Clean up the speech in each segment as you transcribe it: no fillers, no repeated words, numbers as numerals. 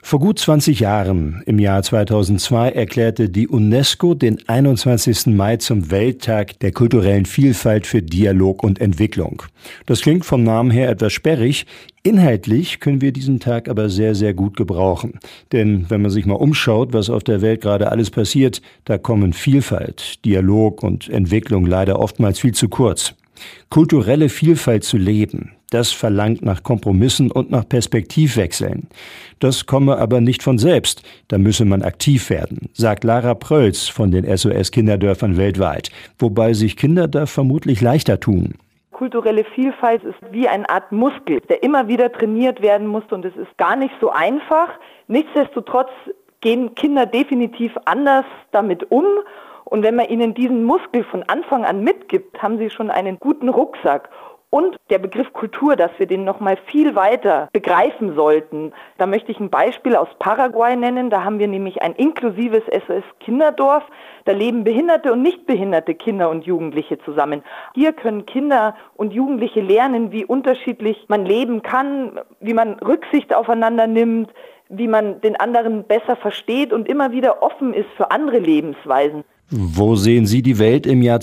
Vor gut 20 Jahren, im Jahr 2002, erklärte die UNESCO den 21. Mai zum Welttag der kulturellen Vielfalt für Dialog und Entwicklung. Das klingt vom Namen her etwas sperrig. Inhaltlich können wir diesen Tag aber sehr, sehr gut gebrauchen. Denn wenn man sich mal umschaut, was auf der Welt gerade alles passiert, da kommen Vielfalt, Dialog und Entwicklung leider oftmals viel zu kurz. Kulturelle Vielfalt zu leben, das verlangt nach Kompromissen und nach Perspektivwechseln. Das komme aber nicht von selbst, da müsse man aktiv werden, sagt Lara Prölz von den SOS-Kinderdörfern weltweit, wobei sich Kinder da vermutlich leichter tun. Kulturelle Vielfalt ist wie eine Art Muskel, der immer wieder trainiert werden muss, und es ist gar nicht so einfach. Nichtsdestotrotz gehen Kinder definitiv anders damit um. Und wenn man ihnen diesen Muskel von Anfang an mitgibt, haben sie schon einen guten Rucksack. Und der Begriff Kultur, dass wir den noch mal viel weiter begreifen sollten. Da möchte ich ein Beispiel aus Paraguay nennen. Da haben wir nämlich ein inklusives SOS-Kinderdorf. Da leben behinderte und nicht behinderte Kinder und Jugendliche zusammen. Hier können Kinder und Jugendliche lernen, wie unterschiedlich man leben kann, wie man Rücksicht aufeinander nimmt, wie man den anderen besser versteht und immer wieder offen ist für andere Lebensweisen. Wo sehen Sie die Welt im Jahr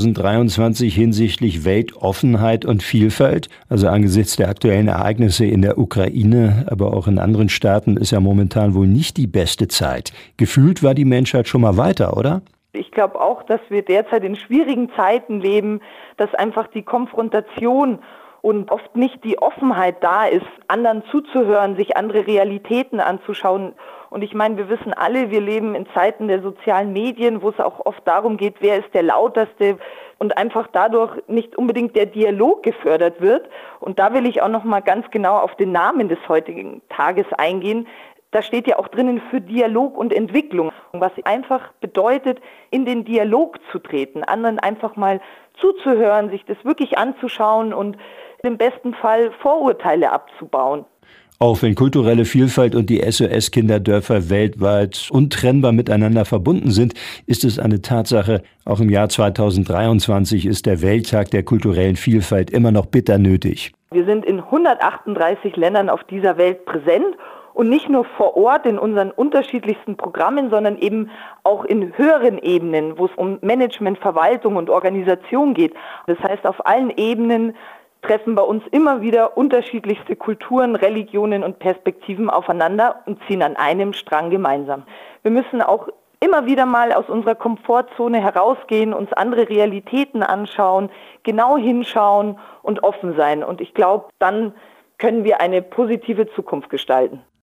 2023 hinsichtlich Weltoffenheit und Vielfalt? Also angesichts der aktuellen Ereignisse in der Ukraine, aber auch in anderen Staaten ist ja momentan wohl nicht die beste Zeit. Gefühlt war die Menschheit schon mal weiter, oder? Ich glaube auch, dass wir derzeit in schwierigen Zeiten leben, dass einfach die Konfrontation und oft nicht die Offenheit da ist, anderen zuzuhören, sich andere Realitäten anzuschauen. Und ich meine, wir wissen alle, wir leben in Zeiten der sozialen Medien, wo es auch oft darum geht, wer ist der Lauteste, und einfach dadurch nicht unbedingt der Dialog gefördert wird. Und da will ich auch noch mal ganz genau auf den Namen des heutigen Tages eingehen. Da steht ja auch drinnen für Dialog und Entwicklung, was einfach bedeutet, in den Dialog zu treten, anderen einfach mal zuzuhören, sich das wirklich anzuschauen und im besten Fall Vorurteile abzubauen. Auch wenn kulturelle Vielfalt und die SOS-Kinderdörfer weltweit untrennbar miteinander verbunden sind, ist es eine Tatsache, auch im Jahr 2023 ist der Welttag der kulturellen Vielfalt immer noch bitter nötig. Wir sind in 138 Ländern auf dieser Welt präsent. Und nicht nur vor Ort in unseren unterschiedlichsten Programmen, sondern eben auch in höheren Ebenen, wo es um Management, Verwaltung und Organisation geht. Das heißt, auf allen Ebenen treffen bei uns immer wieder unterschiedlichste Kulturen, Religionen und Perspektiven aufeinander und ziehen an einem Strang gemeinsam. Wir müssen auch immer wieder mal aus unserer Komfortzone herausgehen, uns andere Realitäten anschauen, genau hinschauen und offen sein. Und ich glaube, dann können wir eine positive Zukunft gestalten.